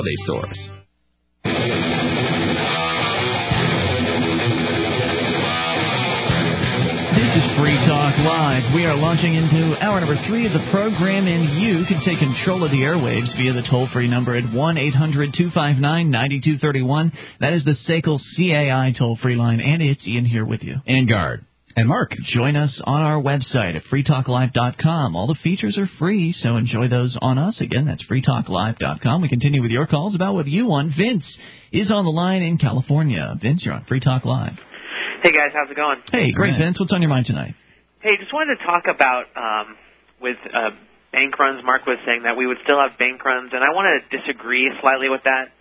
holiday stores. This is Free Talk Live. We are launching into hour number 3 of the program, and you can take control of the airwaves via the toll-free number at 1-800-259-9231. That is the SACL CAI toll-free line, and it's Ian here with you. And Guard. And Mark. Join us on our website at freetalklive.com. All the features are free, so enjoy those on us. Again, that's freetalklive.com. We continue with your calls about what you want. Vince is on the line in California. Vince, you're on Free Talk Live. Hey, guys. How's it going? Hey, great, Vince. What's on your mind tonight? Hey, just wanted to talk about with bank runs. Mark was saying that we would still have bank runs, and I want to disagree slightly with that.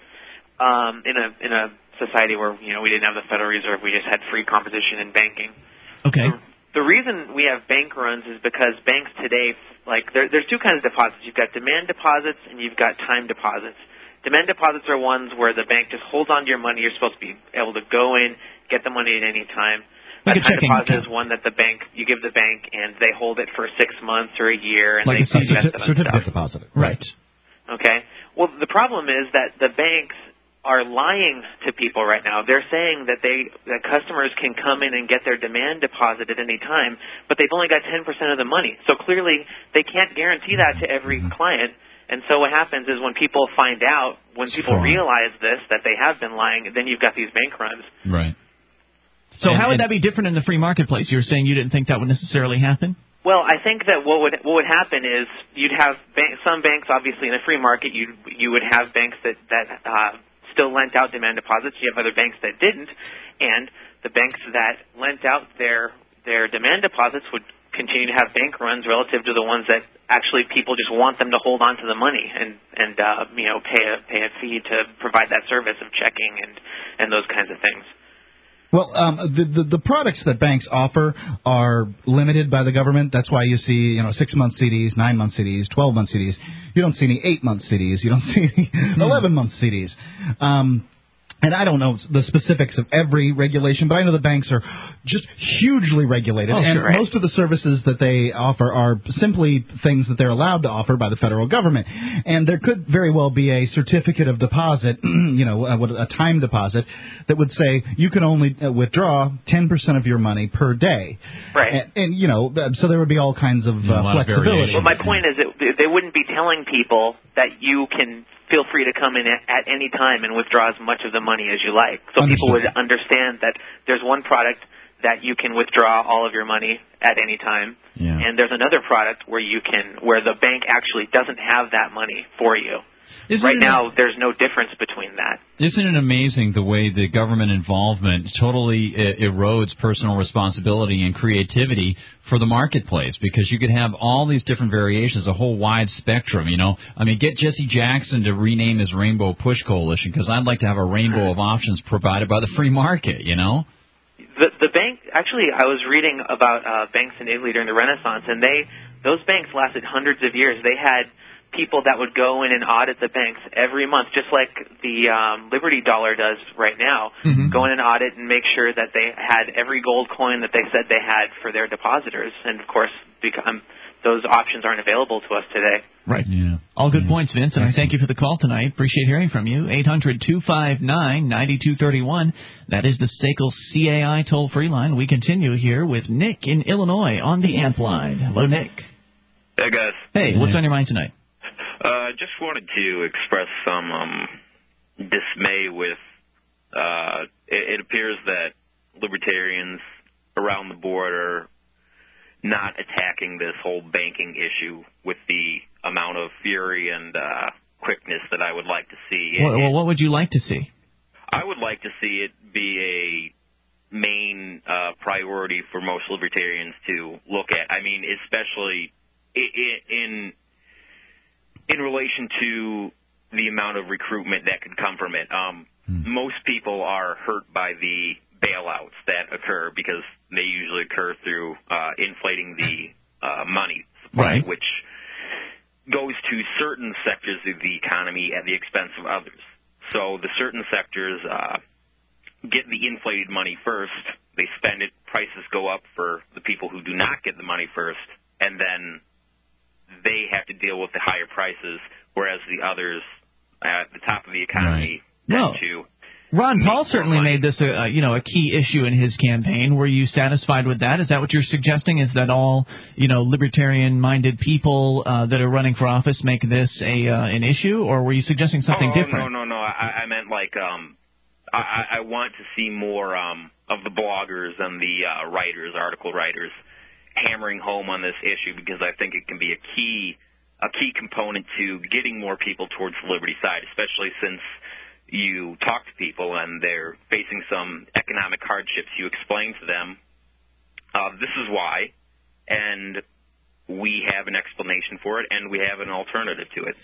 In a society where, we didn't have the Federal Reserve, we just had free competition in banking. Okay. The reason we have bank runs is because banks today, there's two kinds of deposits. You've got demand deposits and you've got time deposits. Demand deposits are ones where the bank just holds on to your money. You're supposed to be able to go in, get the money at any time. Like a time deposit is one that you give the bank, and they hold it for 6 months or a year. And like they a certificate deposit. Right. Okay. Well, the problem is that the banks are lying to people right now. They're saying that that customers can come in and get their demand deposit at any time, but they've only got 10% of the money. So clearly they can't guarantee that to every client. And so what happens is when people find out, when people realize this, that they have been lying, then you've got these bank runs. Right. So how would that be different in the free marketplace? You were saying you didn't think that would necessarily happen? Well, I think that what would happen is you'd have some banks, obviously in the free market, you would have banks that still lent out demand deposits. You have other banks that didn't, and the banks that lent out their demand deposits would continue to have bank runs relative to the ones that actually people just want them to hold on to the money and pay a fee to provide that service of checking and those kinds of things. Well, the products that banks offer are limited by the government. That's why you see, 6-month CDs, 9-month CDs, 12-month CDs. You don't see any 8-month CDs. You don't see any 11-month CDs. And I don't know the specifics of every regulation, but I know the banks are just hugely regulated. Most of the services that they offer are simply things that they're allowed to offer by the federal government. And there could very well be a certificate of deposit, a time deposit, that would say you can only withdraw 10% of your money per day. Right. And so there would be all kinds of flexibility. Well, my point is that they wouldn't be telling people that you can feel free to come in at any time and withdraw as much of the money as you like. So people would understand that there's one product that you can withdraw all of your money at any time, and there's another product where the bank actually doesn't have that money for you. Now, there's no difference between that. Isn't it amazing the way the government involvement totally erodes personal responsibility and creativity for the marketplace? Because you could have all these different variations, a whole wide spectrum, get Jesse Jackson to rename his Rainbow Push Coalition, because I'd like to have a rainbow of options provided by the free market, The bank, actually, I was reading about banks in Italy during the Renaissance, and those banks lasted hundreds of years. They had people that would go in and audit the banks every month, just like the Liberty Dollar does right now, go in and audit and make sure that they had every gold coin that they said they had for their depositors. And, of course, those options aren't available to us today. Right. Yeah. All good points, Vince, and I thank you for the call tonight. Appreciate hearing from you. 800-259-9231. That is the SACL CAI toll-free line. We continue here with Nick in Illinois on the AMP line. Hello, Nick. Hey, guys. Hey, what's on your mind tonight? Just wanted to express some dismay with it appears that libertarians around the board are not attacking this whole banking issue with the amount of fury and quickness that I would like to see. Well, what would you like to see? I would like to see it be a main priority for most libertarians to look at. I mean, especially in relation to the amount of recruitment that could come from it. Most people are hurt by the bailouts that occur because they usually occur through inflating the money supply, which goes to certain sectors of the economy at the expense of others. So the certain sectors get the inflated money first, they spend it, prices go up for the people who do not get the money first, and then they have to deal with the higher prices, whereas the others at the top of the economy Right. tend to. Ron Paul more certainly money. made this a key issue in his campaign. Were you satisfied with that? Is that what you're suggesting? Is that all libertarian-minded people that are running for office make this an issue, or were you suggesting something different? No. I meant like I want to see more of the bloggers and the article writers, hammering home on this issue, because I think it can be a key component to getting more people towards the liberty side, especially since you talk to people and they're facing some economic hardships. You explain to them, this is why, and we have an explanation for it, and we have an alternative to it.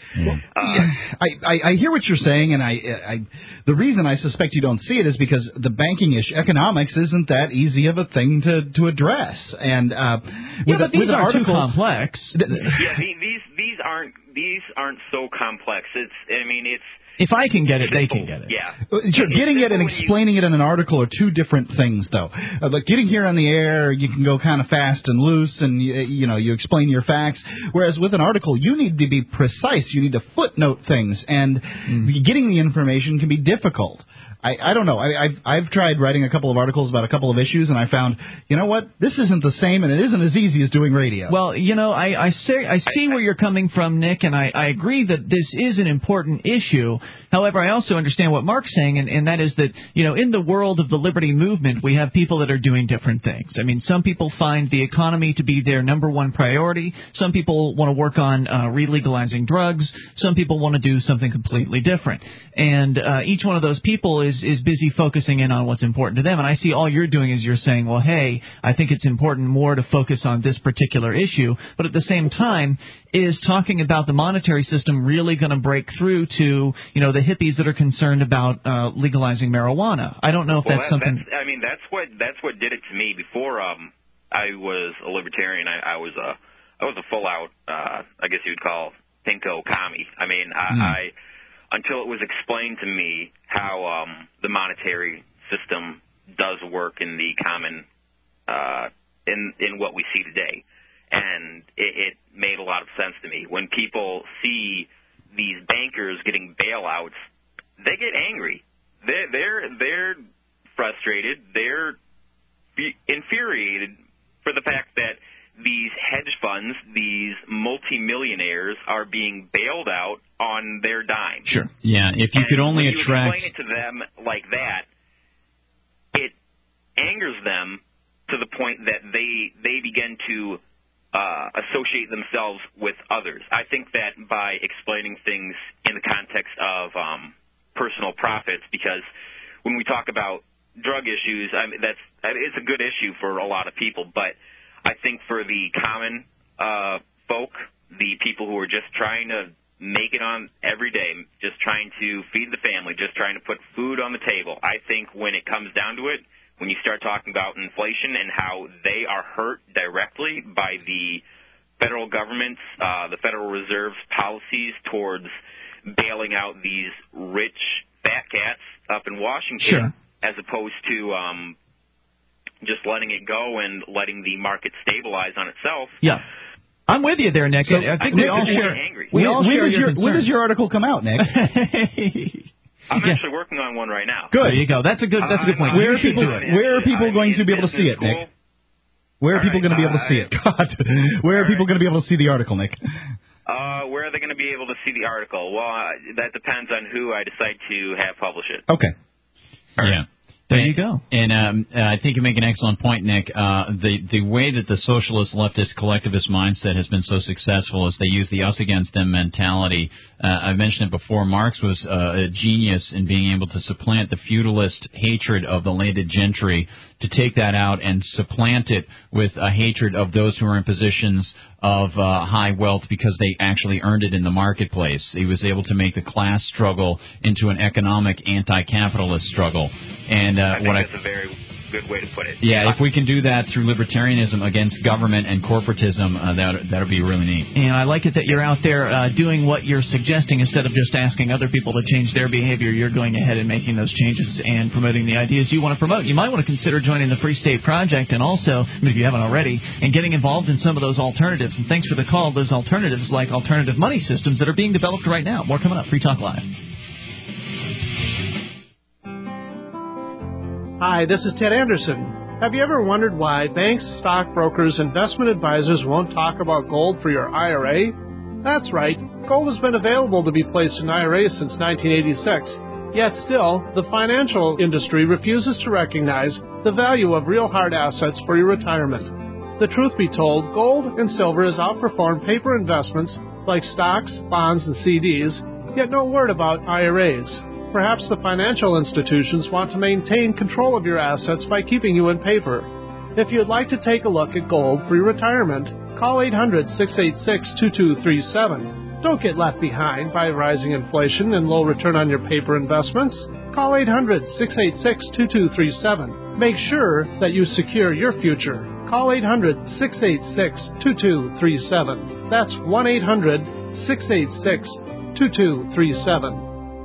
I hear what you're saying, and the reason I suspect you don't see it is because the banking issue, economics, isn't that easy of a thing to address. And but these aren't too complex. These aren't so complex. It's if I can get it, they can get it. Yeah. Sure, getting it and explaining it in an article are two different things, though. Like getting here on the air, you can go kind of fast and loose, and you explain your facts. Whereas with an article, you need to be precise. You need to footnote things, and getting the information can be difficult. I don't know. I've tried writing a couple of articles about a couple of issues, and I found, this isn't the same, and it isn't as easy as doing radio. Well, I see where you're coming from, Nick, and I agree that this is an important issue. However, I also understand what Mark's saying, and that is that, in the world of the liberty movement, we have people that are doing different things. I mean, some people find the economy to be their number one priority. Some people want to work on re-legalizing drugs. Some people want to do something completely different. And each one of those people is busy focusing in on what's important to them. And I see all you're doing is you're saying, well, hey, I think it's important more to focus on this particular issue. But at the same time, is talking about the monetary system really going to break through to, the hippies that are concerned about legalizing marijuana? I don't know if that's something. That's what did it to me. Before I was a libertarian, I was a full out, I guess you'd call pinko commie. I mean, I until it was explained to me how the monetary system does work in the common in what we see today, and it made a lot of sense to me. When people see these bankers getting bailouts, they get angry. They're frustrated. They're infuriated for the fact that these hedge funds, these multimillionaires, are being bailed out on their dime. Sure. Yeah, if you could only attract... When you explain it to them like that, it angers them to the point that they begin to associate themselves with others. I think that by explaining things in the context of personal profits, because when we talk about drug issues, it's a good issue for a lot of people, but I think for the common folk, the people who are just trying to make it on every day, just trying to feed the family, just trying to put food on the table, I think when it comes down to it, when you start talking about inflation and how they are hurt directly by the federal government's, the Federal Reserve's policies towards bailing out these rich fat cats up in Washington, as opposed to just letting it go and letting the market stabilize on itself. Yeah. I'm with you there, Nick. So, I think Nick, we all share. Angry. We all share your concerns. When does your article come out, Nick? I'm actually working on one right now. Good. There you go. That's a good point. Where are people going to be able to see it, Nick? Where are people going to be able to see it? God. Where are people going to be able to see the article, Nick? Where are they going to be able to see the article? Well, that depends on who I decide to have publish it. Okay. Yeah. There you go. And I think you make an excellent point, Nick. The way that the socialist, leftist, collectivist mindset has been so successful is they use the us against them mentality. I mentioned it before. Marx was a genius in being able to supplant the feudalist hatred of the landed gentry, to take that out and supplant it with a hatred of those who are in positions of high wealth because they actually earned it in the marketplace. He was able to make the class struggle into an economic anti-capitalist struggle. And I think that's a very good way to put it. Yeah, if we can do that through libertarianism against government and corporatism, that would be really neat. And I like it that you're out there doing what you're suggesting instead of just asking other people to change their behavior. You're going ahead and making those changes and promoting the ideas you want to promote. You might want to consider joining the Free State Project, and also, if you haven't already, and getting involved in some of those alternatives. And thanks for the call. Those alternatives, like alternative money systems that are being developed right now. More coming up. Free Talk Live. Hi, this is Ted Anderson. Have you ever wondered why banks, stockbrokers, investment advisors won't talk about gold for your IRA? That's right. Gold has been available to be placed in IRAs since 1986. Yet still, the financial industry refuses to recognize the value of real hard assets for your retirement. The truth be told, gold and silver has outperformed paper investments like stocks, bonds, and CDs, yet no word about IRAs. Perhaps the financial institutions want to maintain control of your assets by keeping you in paper. If you'd like to take a look at gold for your retirement, call 800-686-2237. Don't get left behind by rising inflation and low return on your paper investments. Call 800-686-2237. Make sure that you secure your future. Call 800-686-2237. That's 1-800-686-2237.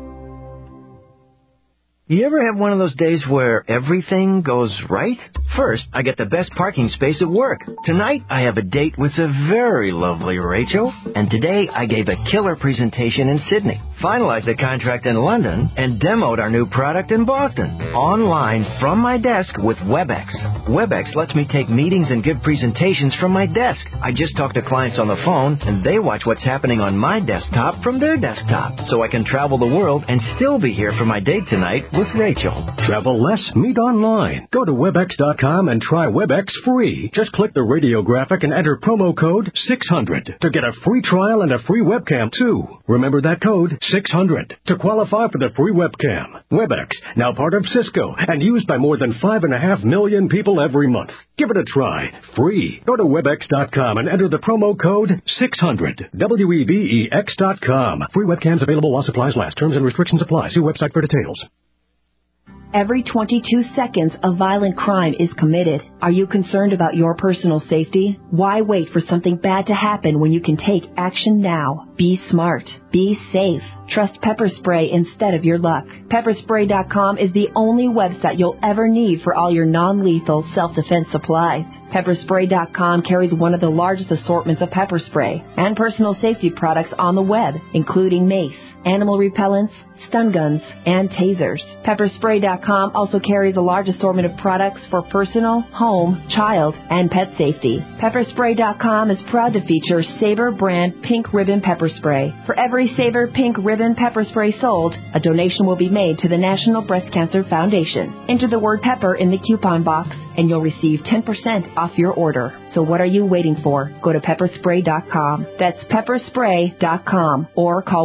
You ever have one of those days where everything goes right? First, I get the best parking space at work. Tonight, I have a date with the very lovely Rachel. And today, I gave a killer presentation in Sydney, finalized a contract in London, and demoed our new product in Boston. Online from my desk with WebEx. WebEx lets me take meetings and give presentations from my desk. I just talk to clients on the phone, and they watch what's happening on my desktop from their desktop. So I can travel the world and still be here for my date tonight with Rachel. Travel less, meet online. Go to Webex.com and try Webex free. Just click the radio graphic and enter promo code 600 to get a free trial and a free webcam, too. Remember that code, 600, to qualify for the free webcam. Webex, now part of Cisco and used by more than 5.5 million people every month. Give it a try. Free. Go to Webex.com and enter the promo code 600. Webex.com. Free webcams available while supplies last. Terms and restrictions apply. See website for details. Every 22 seconds, a violent crime is committed. Are you concerned about your personal safety? Why wait for something bad to happen when you can take action now? Be smart. Be safe. Trust Pepper Spray instead of your luck. Pepperspray.com is the only website you'll ever need for all your non-lethal self-defense supplies. Pepperspray.com carries one of the largest assortments of pepper spray and personal safety products on the web, including mace, animal repellents, stun guns, and tasers. Pepperspray.com also carries a large assortment of products for personal, home, child, and pet safety. Pepperspray.com is proud to feature Sabre brand Pink Ribbon Pepper Spray. For every Sabre Pink Ribbon Pepper Spray sold, a donation will be made to the National Breast Cancer Foundation. Enter the word pepper in the coupon box, and you'll receive 10% off your order. So what are you waiting for? Go to pepperspray.com. That's pepperspray.com or call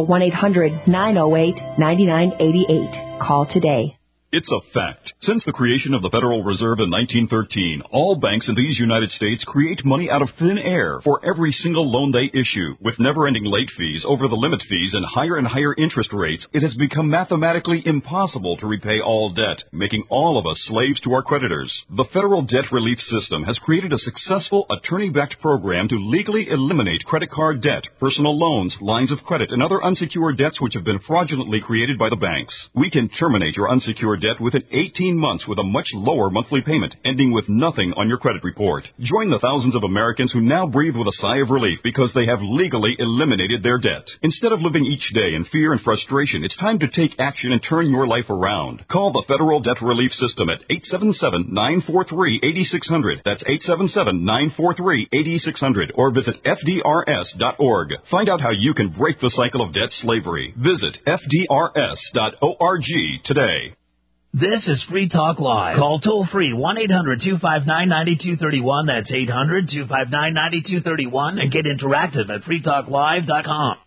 1-800-908-9988. Call today. It's a fact. Since the creation of the Federal Reserve in 1913, all banks in these United States create money out of thin air for every single loan they issue. With never-ending late fees, over-the-limit fees, and higher interest rates, it has become mathematically impossible to repay all debt, making all of us slaves to our creditors. The Federal Debt Relief System has created a successful attorney-backed program to legally eliminate credit card debt, personal loans, lines of credit, and other unsecured debts which have been fraudulently created by the banks. We can terminate your unsecured debt within 18 months with a much lower monthly payment, ending with nothing on your credit report. Join the thousands of Americans who now breathe with a sigh of relief because they have legally eliminated their debt. Instead of living each day in fear and frustration, it's time to take action and turn your life around. Call the Federal Debt Relief System at 877-943-8600. That's 877-943-8600. Or visit FDRS.org. Find out how you can break the cycle of debt slavery. Visit FDRS.org today. This is Free Talk Live. Call toll-free 1-800-259-9231. That's 800-259-9231. And get interactive at freetalklive.com.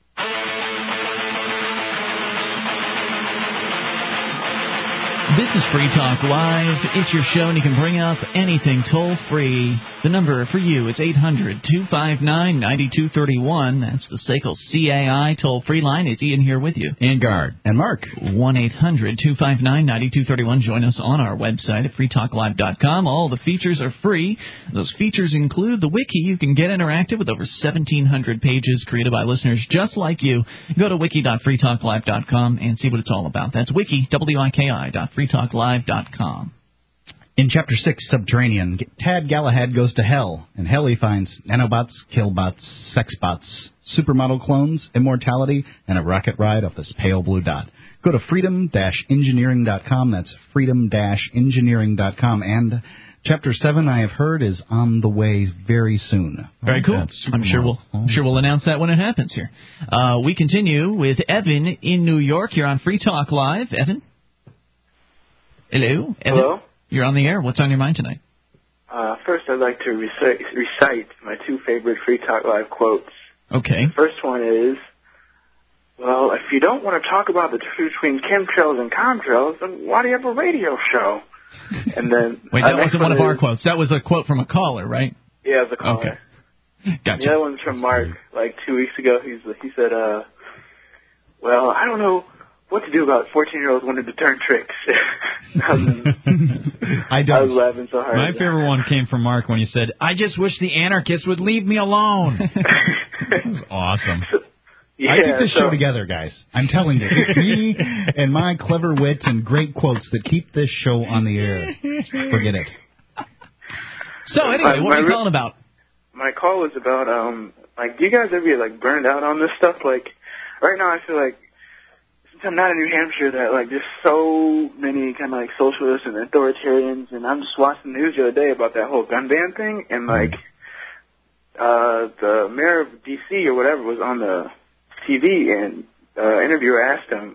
This is Free Talk Live. It's your show, and you can bring up anything toll-free. The number for you is 800-259-9231. That's the SACL CAI toll-free line. It's Ian here with you. And Guard. And Mark. 1-800-259-9231. Join us on our website at freetalklive.com. All the features are free. Those features include the wiki. You can get interactive with over 1,700 pages created by listeners just like you. Go to wiki.freetalklive.com and see what it's all about. That's wiki, wiki.freetalklive.com. In Chapter 6, Subterranean, Tad Galahad goes to hell. In hell he finds nanobots, killbots, sexbots, supermodel clones, immortality, and a rocket ride off this pale blue dot. Go to freedom-engineering.com. That's freedom-engineering.com. And Chapter 7, I have heard, is on the way very soon. Very cool. I'm sure we'll announce that when it happens here. We continue with Evan in New York. You're on Free Talk Live. Evan? Hello? Evan? Hello? You're on the air. What's on your mind tonight? First, I'd like to recite my two favorite Free Talk Live quotes. Okay. The first one is, well, if you don't want to talk about the difference between chemtrails and contrails, then why do you have a radio show? And then wait, that wasn't one of our quotes. That was a quote from a caller, right? Yeah, it was a caller. Okay. Gotcha. The other one's from Mark, like 2 weeks ago. He said, well, I don't know what to do about 14-year-olds wanting to turn tricks. I was laughing so hard. My favorite one came from Mark when he said, I just wish the anarchists would leave me alone. That was awesome. I keep this show together, guys. I'm telling you. It's me and my clever wit and great quotes that keep this show on the air. Forget it. So, anyway, what are you calling about? My call was about, do you guys ever get, burned out on this stuff? Right now I feel like, since I'm not in New Hampshire, that, there's so many kind of, socialists and authoritarians, and I'm just watching the news the other day about that whole gun ban thing, and, the mayor of D.C. or whatever was on the TV, and interviewer asked him,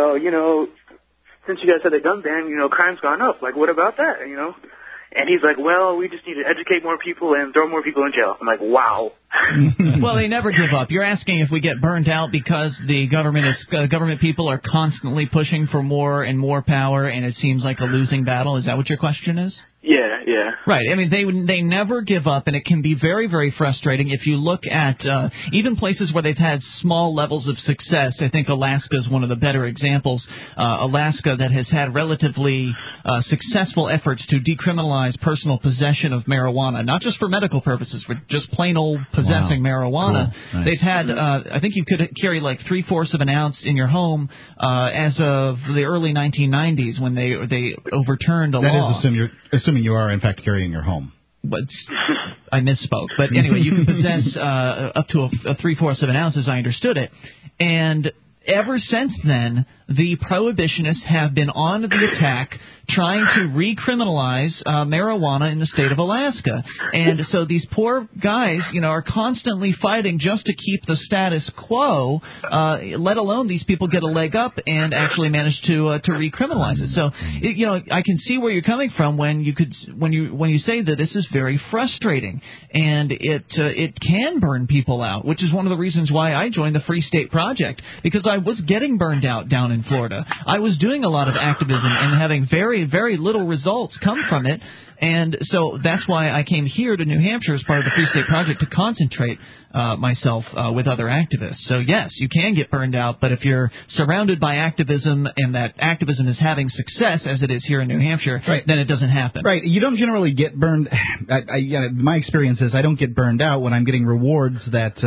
since you guys had the gun ban, crime's gone up. What about that, And he's like, well, we just need to educate more people and throw more people in jail. I'm like, wow. Well, they never give up. You're asking if we get burned out because the government people are constantly pushing for more and more power, and it seems like a losing battle. Is that what your question is? Yeah. Right. I mean, they never give up, and it can be very, very frustrating. If you look at even places where they've had small levels of success, I think Alaska is one of the better examples. Alaska that has had relatively successful efforts to decriminalize personal possession of marijuana, not just for medical purposes, but just plain old possessing marijuana. Cool. Nice. They've had, I think you could carry 3/4 of an ounce in your home as of the early 1990s when they overturned a law. That is assuming you are, in fact, carrying your home. But I misspoke. But anyway, you can possess up to a 3/4 of an ounce, as I understood it. And ever since then, the prohibitionists have been on the attack, trying to recriminalize marijuana in the state of Alaska. And so these poor guys, are constantly fighting just to keep the status quo, let alone these people get a leg up and actually manage to recriminalize it. So, I can see where you're coming from when you say that this is very frustrating, and it can burn people out, which is one of the reasons why I joined the Free State Project, because I was getting burned out down in Florida. I was doing a lot of activism and having very, very little results come from it. And so that's why I came here to New Hampshire as part of the Free State Project to concentrate myself with other activists. So, yes, you can get burned out, but if you're surrounded by activism and that activism is having success, as it is here in New Hampshire, then it doesn't happen. Right. You don't generally get burned. My experience is I don't get burned out when I'm getting rewards that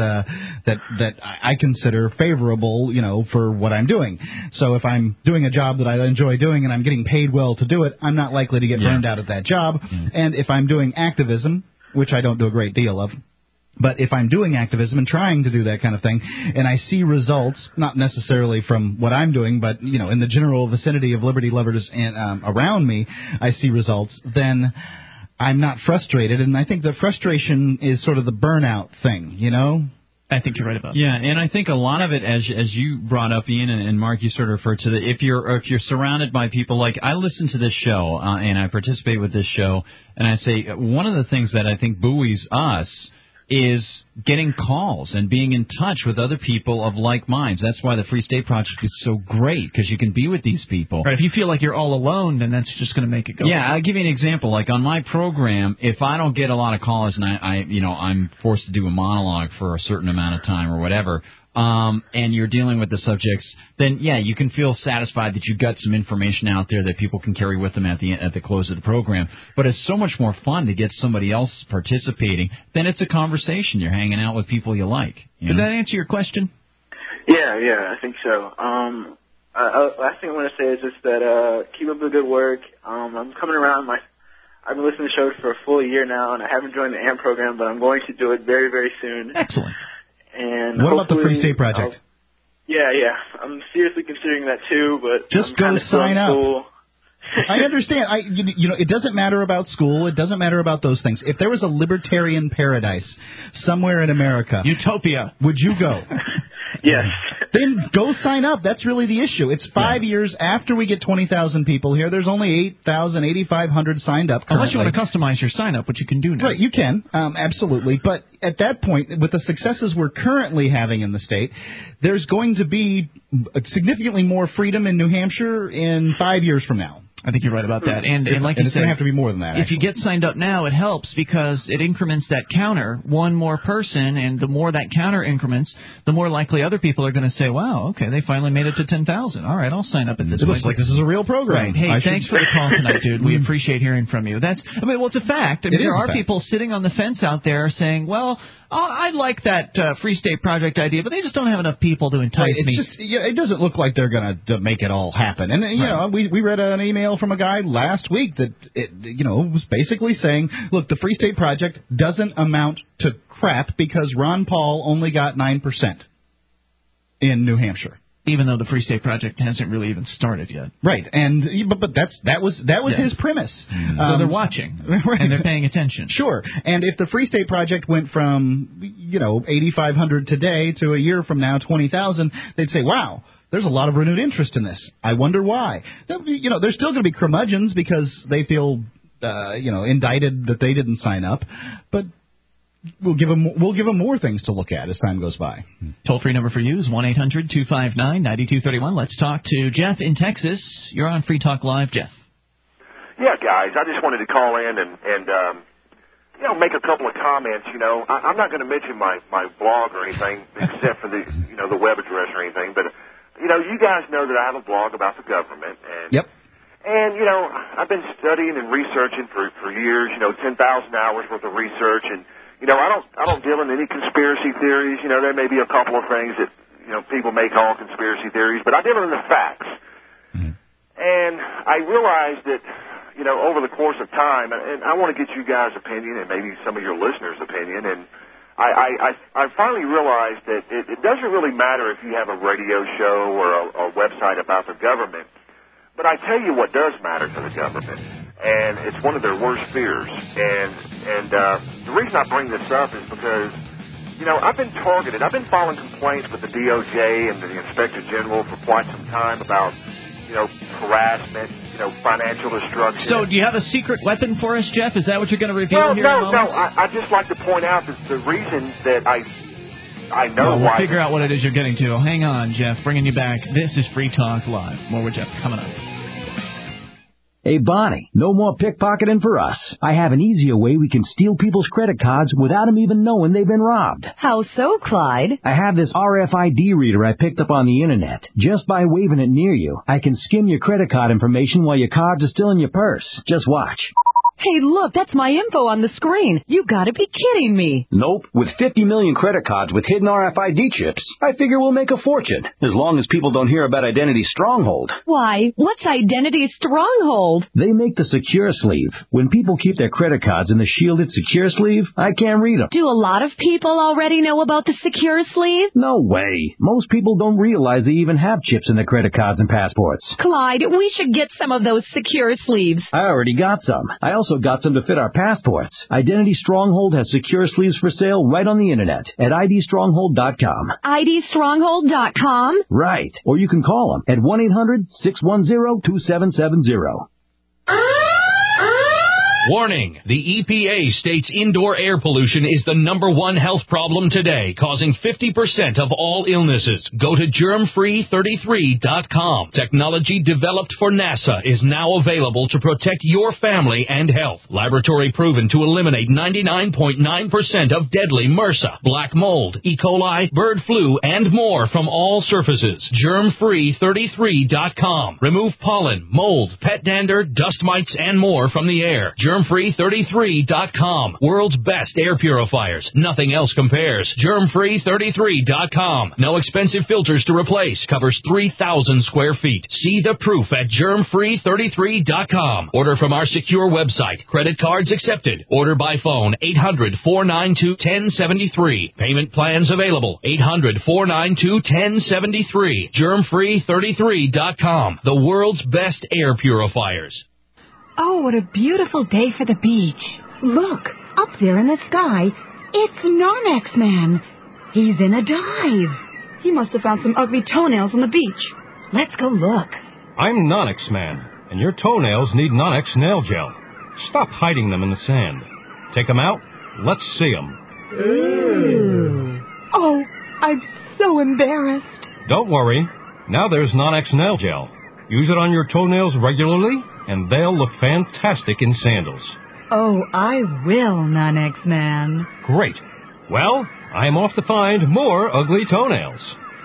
I consider favorable, for what I'm doing. So if I'm doing a job that I enjoy doing and I'm getting paid well to do it, I'm not likely to get burned out at that job. And if I'm doing activism, which I don't do a great deal of, but if I'm doing activism and trying to do that kind of thing, and I see results, not necessarily from what I'm doing, but, in the general vicinity of liberty lovers and around me, I see results, then I'm not frustrated. And I think the frustration is sort of the burnout thing, I think you're right about that. Yeah, and I think a lot of it, as you brought up, Ian and Mark, you sort of referred to if you're surrounded by people I listen to this show and I participate with this show, and I say one of the things that I think buoys us is getting calls and being in touch with other people of like minds. That's why the Free State Project is so great, because you can be with these people. Right, if you feel like you're all alone, then that's just going to make it go. Yeah, I'll give you an example. On my program, if I don't get a lot of callers and I'm forced to do a monologue for a certain amount of time or whatever, and you're dealing with the subjects, then you can feel satisfied that you've got some information out there that people can carry with them at the close of the program. But it's so much more fun to get somebody else participating. Then it's a conversation. You're hanging out with people you like. Did that answer your question? Yeah, I think so. Last thing I want to say is just that keep up the good work. I'm coming around. I've been listening to the show for a full year now, and I haven't joined the AMP program, but I'm going to do it very, very soon. Excellent. And what about the Free State Project? Yeah. I'm seriously considering that too, but just I'm go kind of sign up. school. I understand. It doesn't matter about school. It doesn't matter about those things. If there was a libertarian paradise somewhere in America, utopia, would you go? Yes. Then go sign up. That's really the issue. It's 5 years after we get 20,000 people here. There's only 8,500 signed up currently. Unless you want to customize your sign-up, which you can do now. Right, you can, absolutely. But at that point, with the successes we're currently having in the state, there's going to be significantly more freedom in New Hampshire in 5 years from now. I think you're right about that. And like you it's said, going to have to be more than that. If you get signed up now, it helps because it increments that counter one more person, and the more that counter increments, the more likely other people are going to say, wow, okay, they finally made it to 10,000. All right, I'll sign up at this point. It looks like this is a real program. Right. Hey, thanks for the call tonight, dude. We appreciate hearing from you. It's a fact. There are people sitting on the fence out there saying, well, I like that Free State Project idea, but they just don't have enough people to entice me. It doesn't look like they're going to make it all happen. And, you know, we read an email from a guy last week that, was basically saying, look, the Free State Project doesn't amount to crap because Ron Paul only got 9% in New Hampshire. Even though the Free State Project hasn't really even started yet. Right, but that was his premise. So they're watching, right. And they're paying attention. Sure, and if the Free State Project went from, 8,500 today to a year from now 20,000, they'd say, wow, there's a lot of renewed interest in this. I wonder why. There's still going to be curmudgeons because they feel, indicted that they didn't sign up, but we'll give them more things to look at as time goes by. Toll-free number for you is 1-800-259-9231. Let's talk to Jeff in Texas. You're on Free Talk Live, Jeff. Yeah, guys, I just wanted to call in and make a couple of comments. I'm not going to mention my blog or anything except for the web address or anything, but you guys know that I have a blog about the government. And, yep. And, I've been studying and researching for years, 10,000 hours worth of research, and I don't deal in any conspiracy theories. There may be a couple of things that, people may call conspiracy theories, but I deal in the facts. Mm-hmm. And I realized that, over the course of time, and I want to get you guys' opinion and maybe some of your listeners' opinion, and I finally realized that it doesn't really matter if you have a radio show or a website about the government, but I tell you what does matter to the government. And it's one of their worst fears. And the reason I bring this up is because, I've been targeted. I've been filing complaints with the DOJ and the Inspector General for quite some time about, harassment, financial destruction. So do you have a secret weapon for us, Jeff? Is that what you're going to reveal here in a moment? No. I'd just like to point out that the reason that I know we'll why... figure out what it is you're getting to. Hang on, Jeff. Bringing you back. This is Free Talk Live. More with Jeff coming up. Hey, Bonnie, no more pickpocketing for us. I have an easier way we can steal people's credit cards without them even knowing they've been robbed. How so, Clyde? I have this RFID reader I picked up on the Internet. Just by waving it near you, I can skim your credit card information while your cards are still in your purse. Just watch. Hey, look, that's my info on the screen. You gotta be kidding me. Nope. With 50 million credit cards with hidden RFID chips, I figure we'll make a fortune, as long as people don't hear about Identity Stronghold. Why, what's Identity Stronghold? They make the Secure Sleeve. When people keep their credit cards in the shielded Secure Sleeve, I can't read them. Do a lot of people already know about the Secure Sleeve? No way. Most people don't realize they even have chips in their credit cards and passports. Clyde, we should get some of those Secure Sleeves. I already got some. I also got some to fit our passports. Identity Stronghold has Secure Sleeves for sale right on the Internet at idstronghold.com. idstronghold.com? Right. Or you can call them at 1-800-610-2770. Warning, the EPA states indoor air pollution is the #1 health problem today, causing 50% of all illnesses. Go to germfree33.com. Technology developed for NASA is now available to protect your family and health. Laboratory proven to eliminate 99.9% of deadly MRSA, black mold, E. coli, bird flu, and more from all surfaces. germfree33.com. Remove pollen, mold, pet dander, dust mites, and more from the air. Germfree33.com. World's best air purifiers. Nothing else compares. Germfree33.com. No expensive filters to replace. Covers 3,000 square feet. See the proof at Germfree33.com. Order from our secure website. Credit cards accepted. Order by phone 800-492-1073. Payment plans available. 800-492-1073. Germfree33.com. The world's best air purifiers. Oh, what a beautiful day for the beach. Look, up there in the sky, it's Non-X Man. He's in a dive. He must have found some ugly toenails on the beach. Let's go look. I'm Non-X Man, and your toenails need Non-X nail gel. Stop hiding them in the sand. Take them out. Let's see them. Ooh. Oh, I'm so embarrassed. Don't worry. Now there's Non-X nail gel. Use it on your toenails regularly, and they'll look fantastic in sandals. Oh, I will, Non-X Man. Great. Well, I'm off to find more ugly toenails.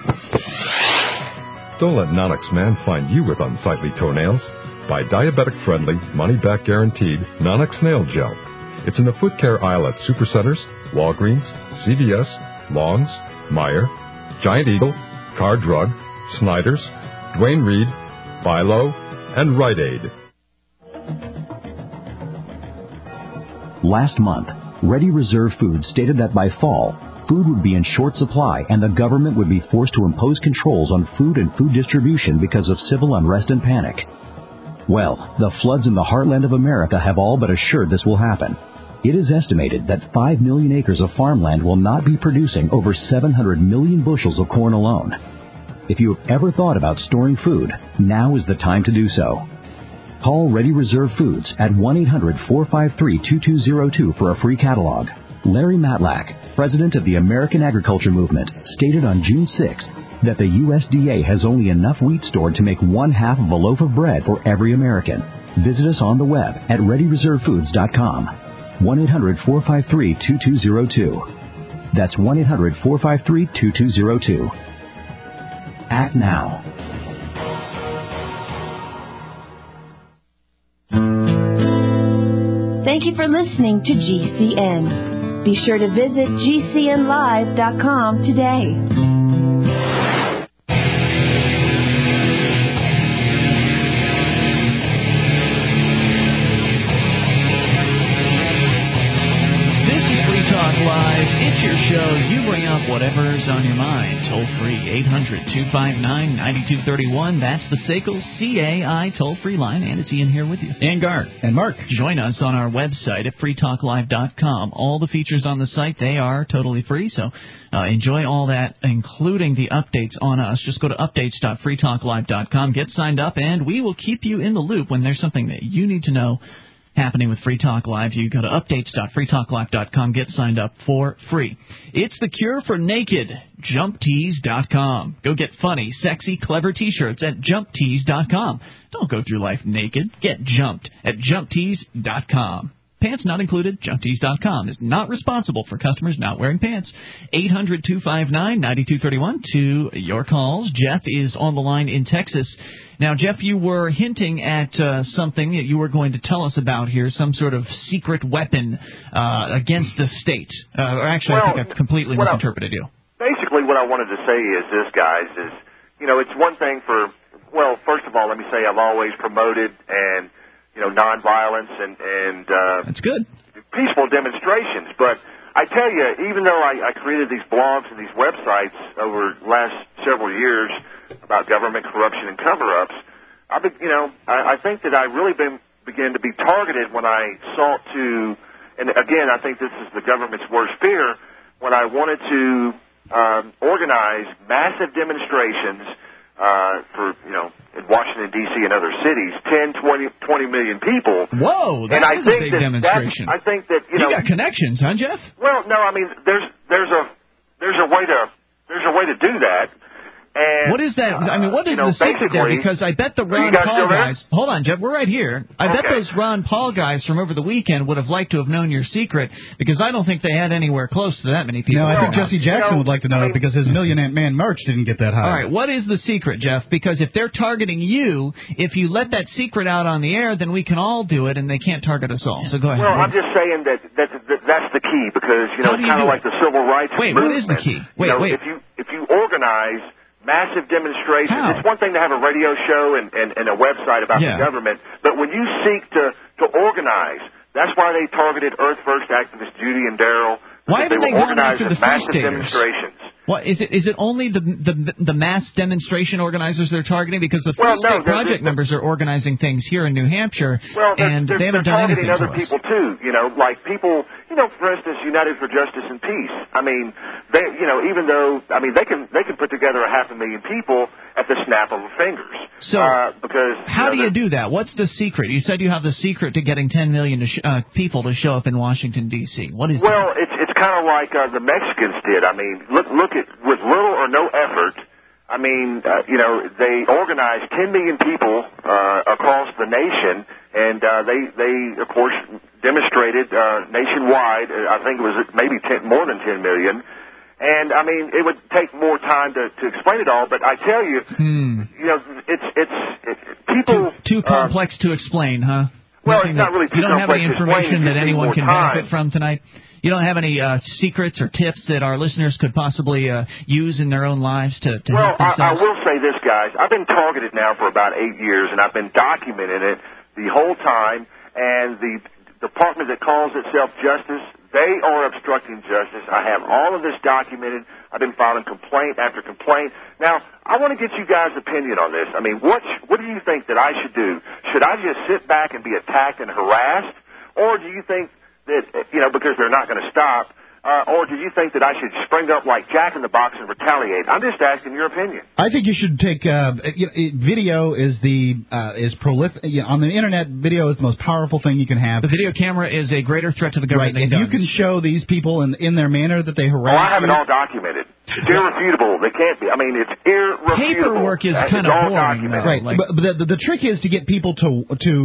Don't let Non-X Man find you with unsightly toenails. Buy diabetic-friendly, money-back guaranteed Non-X nail gel. It's in the foot care aisle at Supercenters, Walgreens, CVS, Long's, Meijer, Giant Eagle, Car Drug, Snyder's, Dwayne Reed, Philo, and Rite Aid. Last month, Ready Reserve Foods stated that by fall, food would be in short supply and the government would be forced to impose controls on food and food distribution because of civil unrest and panic. Well, the floods in the heartland of America have all but assured this will happen. It is estimated that 5 million acres of farmland will not be producing over 700 million bushels of corn alone. If you have ever thought about storing food, now is the time to do so. Call Ready Reserve Foods at 1-800-453-2202 for a free catalog. Larry Matlack, president of the American Agriculture Movement, stated on June 6th that the USDA has only enough wheat stored to make 1/2 of a loaf of bread for every American. Visit us on the web at ReadyReserveFoods.com. 1-800-453-2202. That's 1-800-453-2202. Act now. Thank you for listening to GCN. Be sure to visit GCNlive.com today. Live. It's your show. You bring up whatever's on your mind. Toll free, 800-259-9231. That's the SACL CAI toll-free line, and it's Ian here with you. And Gart. And Mark. Join us on our website at freetalklive.com. All the features on the site, they are totally free, so enjoy all that, including the updates on us. Just go to updates.freetalklive.com, get signed up, and we will keep you in the loop when there's something that you need to know happening with Free Talk Live. You go to updates.freetalklive.com, get signed up for free. It's the cure for naked. JumpTees.com. Go get funny, sexy, clever T-shirts at JumpTees.com. Don't go through life naked. Get jumped at JumpTees.com. Pants not included. JumpTees.com is not responsible for customers not wearing pants. 800-259-9231 to your calls. Jeff is on the line in Texas. Now, Jeff, you were hinting at something that you were going to tell us about here, some sort of secret weapon against the state. Or actually, I think I've completely misinterpreted you. Basically, what I wanted to say is this, guys, is, you know, it's one thing for, well, first of all, let me say I've always promoted and, you know, nonviolence and that's good. Peaceful demonstrations. But I tell you, even though I created these blogs and these websites over the last several years about government corruption and cover-ups, I think that I really began to be targeted when I sought to, and again, I think this is the government's worst fear, when I wanted to organize massive demonstrations for, you know, in Washington, D.C. and other cities, 10, 20 million people. Whoa, that is a big demonstration. I think that, you know... You got connections, huh, Jeff? Well, no, I mean, there's a way to do that. And what is that? I mean, what is the secret there? Because I bet the Ron Paul guys. Hold on, Jeff. We're right here. I bet those Ron Paul guys from over the weekend would have liked to have known your secret, because I don't think they had anywhere close to that many people. No, I think Jesse Jackson would like to know it because his Million Ant Man merch didn't get that high. All right, what is the secret, Jeff? Because if they're targeting you, if you let that secret out on the air, then we can all do it, and they can't target us all. So go ahead. Well, I'm just saying that's the key, because it's kind of like the civil rights movement. What is the key? Wait. If you organize massive demonstrations, it's one thing to have a radio show and a website about the government, but when you seek to organize, that's why they targeted Earth First activists Judy and Daryl. Why haven't they gone after the free staters? Demonstrations. What is it only the mass demonstration organizers they're targeting? Because the Free State Project members are organizing things here in New Hampshire, and they haven't done anything to us. They're targeting other people too. Like people, for instance, United for Justice and Peace. I mean, they, even though they can put together 500,000 people at the snap of a fingers. So, because how do you do that? What's the secret? You said you have the secret to getting 10 million people to show up in Washington D.C. What is? Well, it's kind of like the Mexicans did. I mean, look at with little or no effort. I mean, they organized 10 million people across the nation, and they of course demonstrated nationwide. I think it was maybe more than 10 million. And I mean, it would take more time to explain it all. But I tell you, it's people too complex to explain, huh? Well, it's not really too complex. You don't have any information that anyone can benefit from tonight? You don't have any secrets or tips that our listeners could possibly use in their own lives to help themselves? I will say this, guys. I've been targeted now for about 8 years, and I've been documenting it the whole time. And the department that calls itself Justice, they are obstructing justice. I have all of this documented. I've been filing complaint after complaint. Now, I want to get you guys' opinion on this. I mean, what do you think that I should do? Should I just sit back and be attacked and harassed? Or do you think that, because they're not going to stop, or do you think that I should spring up like Jack in the Box and retaliate? I'm just asking your opinion. I think you should take video is prolific on the internet. Video is the most powerful thing you can have. The video camera is a greater threat to the government than guns. If you can show these people in their manner that they harass. I have it all documented. It's irrefutable. They can't be. I mean, it's irrefutable. Paperwork is kind of boring, right? But the trick is to get people to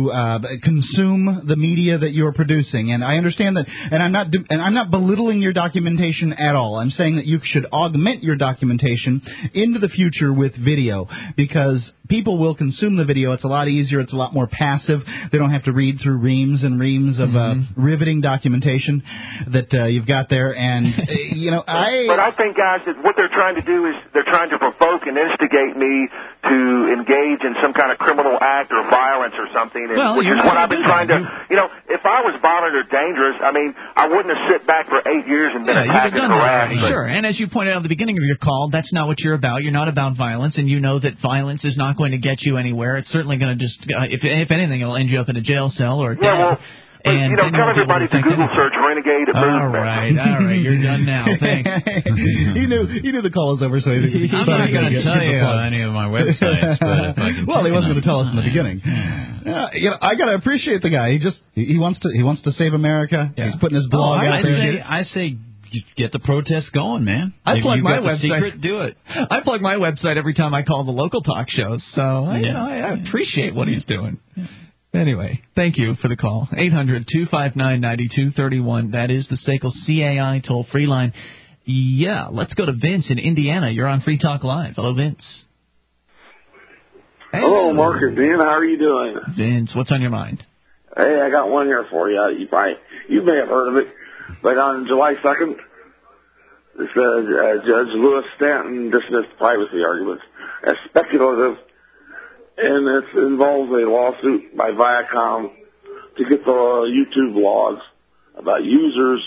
consume the media that you're producing. And I understand that, and I'm not belittling your documentation at all. I'm saying that you should augment your documentation into the future with video, because people will consume the video. It's a lot easier. It's a lot more passive. They don't have to read through reams and reams of riveting documentation that you've got there. And But I think, guys, that what they're trying to do is they're trying to provoke and instigate me to engage in some kind of criminal act or violence or something, which is what I've been trying to. If I was violent or dangerous, I mean, I wouldn't have sit back for 8 years and been attacked and harassed. Sure, and as you pointed out at the beginning of your call, that's not what you're about. You're not about violence, and you know that violence is not going to get you anywhere. It's certainly going to just, if anything, it'll end you up in a jail cell or dead. And tell everybody to Google search Renegade at All right, you're done now. Thanks. He knew the call was over, so he I'm not going to tell you on any of my websites, but if I can. Well, he wasn't going to tell us in the beginning. I got to appreciate the guy. He wants to save America. Yeah. He's putting his blog out there. I say get the protest going, man. I plug my website. Secret, do it. I plug my website every time I call the local talk shows, so I appreciate what he's doing. Yeah. Anyway, thank you for the call. 800-259-9231. That is the SACL CAI toll-free line. Yeah, let's go to Vince in Indiana. You're on Free Talk Live. Hello, Vince. Hello, Mark and Dan. How are you doing? Vince, what's on your mind? Hey, I got one here for you. You may have heard of it, but on July 2nd, it says Judge Lewis Stanton dismissed privacy arguments as speculative, and it involves a lawsuit by Viacom to get the YouTube logs about users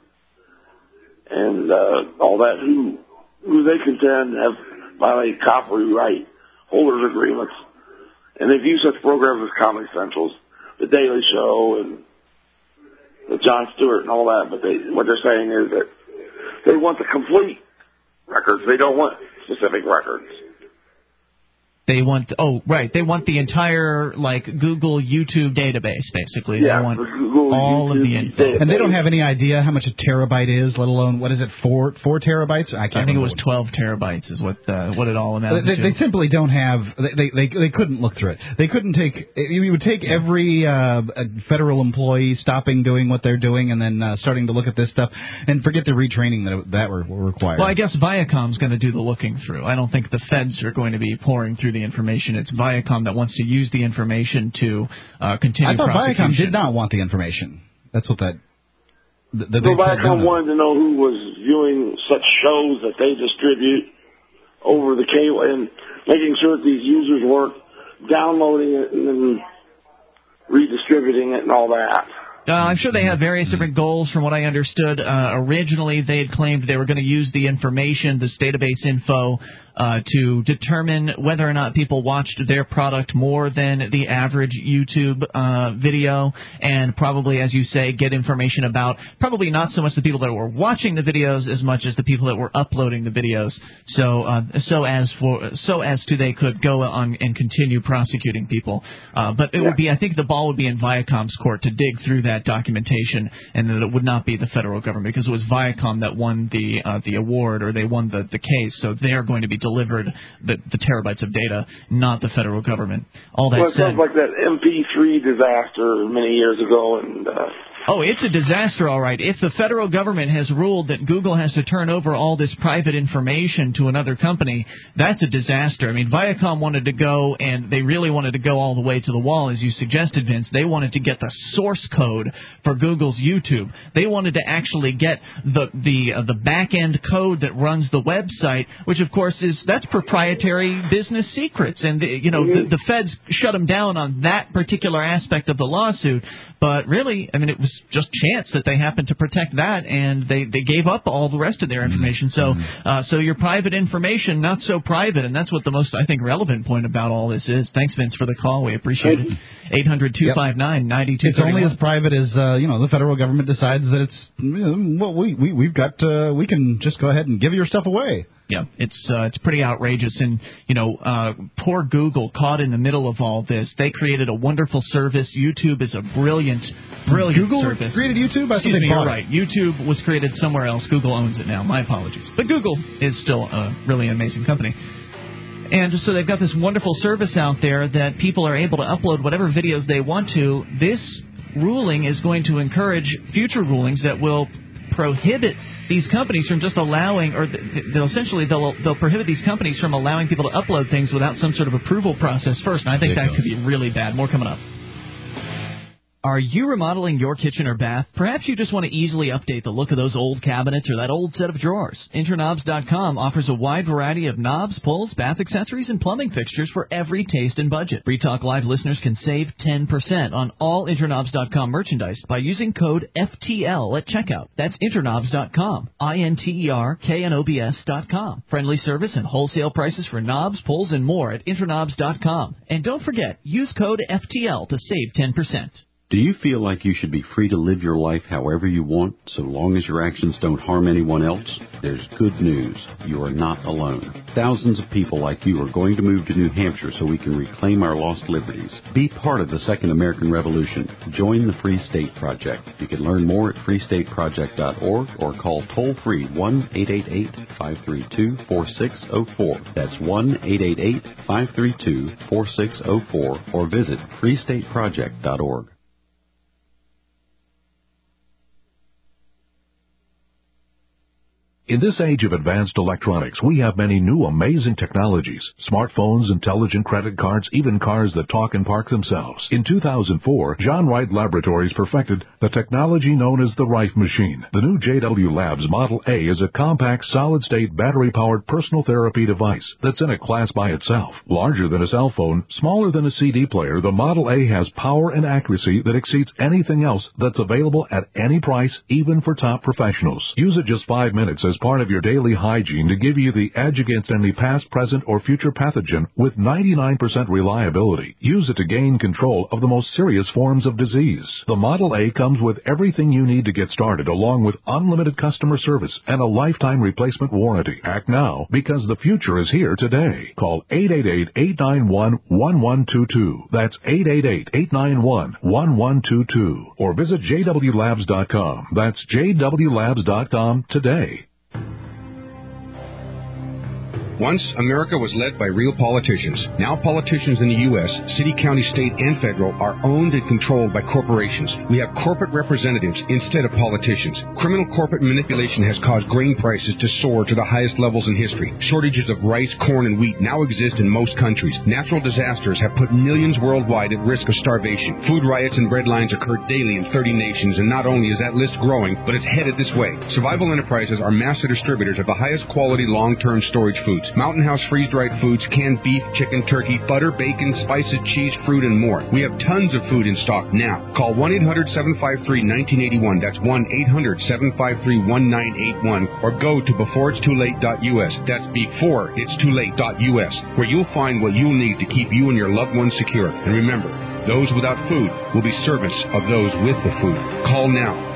and all that who they contend have violated copyright holders agreements. And they've used such programs as Comedy Central's The Daily Show and the Jon Stewart and all that, but what they're saying is that they want the complete records. They don't want specific records. They want they want the entire Google YouTube database basically. Yeah, they want Google all YouTube of the info. And they don't have any idea how much a terabyte is, let alone what is it, 4 terabytes? I think it was 12 terabytes is what it all amounted to. They simply don't have. They couldn't look through it. They couldn't take. You would take every federal employee stopping doing what they're doing and then starting to look at this stuff and forget the retraining that were required. Well, I guess Viacom's going to do the looking through. I don't think the feds are going to be pouring through the information. It's Viacom that wants to use the information to continue. I thought prosecution. Viacom did not want the information. That's what that. So Viacom wanted to know who was viewing such shows that they distribute over the cable and making sure that these users weren't downloading it and then redistributing it and all that. I'm sure they have various different goals. From what I understood, originally they had claimed they were going to use the information, this database info, to determine whether or not people watched their product more than the average YouTube video, and probably, as you say, get information about probably not so much the people that were watching the videos as much as the people that were uploading the videos, so as to they could go on and continue prosecuting people. But it would be, I think, the ball would be in Viacom's court to dig through that documentation, and that it would not be the federal government, because it was Viacom that won the award, or they won the case, so they are going to be delivered the terabytes of data, not the federal government. All that said, sounds like that MP3 disaster many years ago, and it's a disaster, all right. If the federal government has ruled that Google has to turn over all this private information to another company, that's a disaster. I mean, Viacom wanted to go, and they really wanted to go all the way to the wall, as you suggested, Vince. They wanted to get the source code for Google's YouTube. They wanted to actually get the back-end code that runs the website, which, of course, that's proprietary business secrets. And, the feds shut them down on that particular aspect of the lawsuit. But really, I mean, it was just chance that they happened to protect that, and they gave up all the rest of their information. So your private information, not so private, and that's what the most, I think, relevant point about all this is. Thanks, Vince, for the call. We appreciate it. 800-259-9231. It's only as private as the federal government decides that it's we can just go ahead and give your stuff away. Yeah, it's pretty outrageous, and poor Google caught in the middle of all this. They created a wonderful service. YouTube is a brilliant Google service. Created YouTube? Excuse me, you're right. YouTube was created somewhere else. Google owns it now. My apologies, but Google is still a really amazing company. And so they've got this wonderful service out there that people are able to upload whatever videos they want to. This ruling is going to encourage future rulings that will prohibit these companies from just allowing, or they'll prohibit these companies from allowing people to upload things without some sort of approval process first. And I think that could be really bad. More coming up. Are you remodeling your kitchen or bath? Perhaps you just want to easily update the look of those old cabinets or that old set of drawers. Interknobs.com offers a wide variety of knobs, pulls, bath accessories, and plumbing fixtures for every taste and budget. Free Talk Live listeners can save 10% on all Interknobs.com merchandise by using code FTL at checkout. That's Interknobs.com. INTERKNOBS.com. Friendly service and wholesale prices for knobs, pulls, and more at Interknobs.com. And don't forget, use code FTL to save 10%. Do you feel like you should be free to live your life however you want, so long as your actions don't harm anyone else? There's good news. You are not alone. Thousands of people like you are going to move to New Hampshire so we can reclaim our lost liberties. Be part of the Second American Revolution. Join the Free State Project. You can learn more at freestateproject.org or call toll-free 1-888-532-4604. That's 1-888-532-4604 or visit freestateproject.org. In this age of advanced electronics, we have many new amazing technologies. Smartphones, intelligent credit cards, even cars that talk and park themselves. In 2004, John Wright Laboratories perfected the technology known as the Rife Machine. The new JW Labs Model A is a compact, solid-state, battery-powered personal therapy device that's in a class by itself. Larger than a cell phone, smaller than a CD player, the Model A has power and accuracy that exceeds anything else that's available at any price, even for top professionals. Use it just 5 minutes as as part of your daily hygiene to give you the edge against any past, present, or future pathogen with 99% reliability. Use it to gain control of the most serious forms of disease. The Model A comes with everything you need to get started, along with unlimited customer service and a lifetime replacement warranty. Act now, because the future is here today. Call 888-891-1122. That's 888-891-1122. Or visit jwlabs.com. That's jwlabs.com today. Once, America was led by real politicians. Now politicians in the U.S., city, county, state, and federal are owned and controlled by corporations. We have corporate representatives instead of politicians. Criminal corporate manipulation has caused grain prices to soar to the highest levels in history. Shortages of rice, corn, and wheat now exist in most countries. Natural disasters have put millions worldwide at risk of starvation. Food riots and breadlines occur daily in 30 nations, and not only is that list growing, but it's headed this way. Survival Enterprises are master distributors of the highest quality long-term storage foods. Mountain House freeze-dried foods, canned beef, chicken, turkey, butter, bacon, spices, cheese, fruit, and more. We have tons of food in stock now. Call 1-800-753-1981. That's 1-800-753-1981. Or go to beforeitstoolate.us. That's beforeitstoolate.us, where you'll find what you'll need to keep you and your loved ones secure. And remember, those without food will be servants of those with the food. Call now.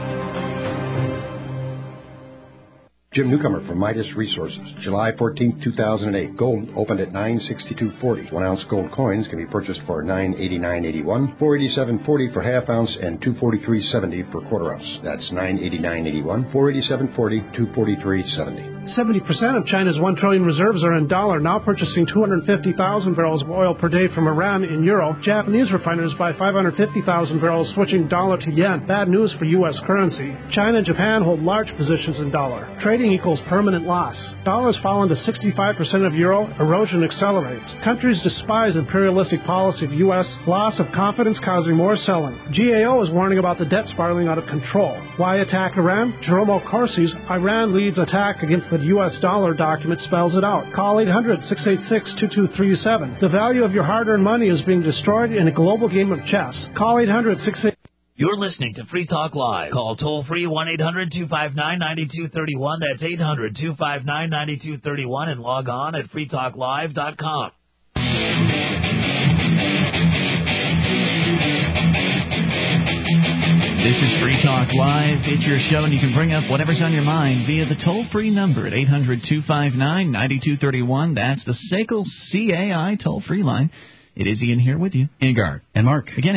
Jim Newcomer from Midas Resources. July 14, 2008. Gold opened at $962.40. 1-ounce gold coins can be purchased for $989.81, $487.40 for half ounce, and $243.70 for quarter ounce. That's $989.81, $487.40, $243.70. 70% of China's 1 trillion reserves are in dollar, now purchasing 250,000 barrels of oil per day from Iran in euro. Japanese refiners buy 550,000 barrels, switching dollar to yen. Bad news for U.S. currency. China and Japan hold large positions in dollar. Trading equals permanent loss. Dollar's fallen to 65% of euro. Erosion accelerates. Countries despise imperialistic policy of U.S. Loss of confidence causing more selling. GAO is warning about the debt spiraling out of control. Why attack Iran? Jerome Corsi's Iran leads attack against the U.S. dollar document spells it out. Call 800-686-2237. The value of your hard-earned money is being destroyed in a global game of chess. Call 800-686... You're listening to Free Talk Live. Call toll-free 1-800-259-9231. That's 800-259-9231. And log on at freetalklive.com. This is Free Talk Live. It's your show, and you can bring up whatever's on your mind via the toll-free number at 800-259-9231. That's the SACL CAI toll-free line. It is Ian here with you. Ingard. And Mark. Again,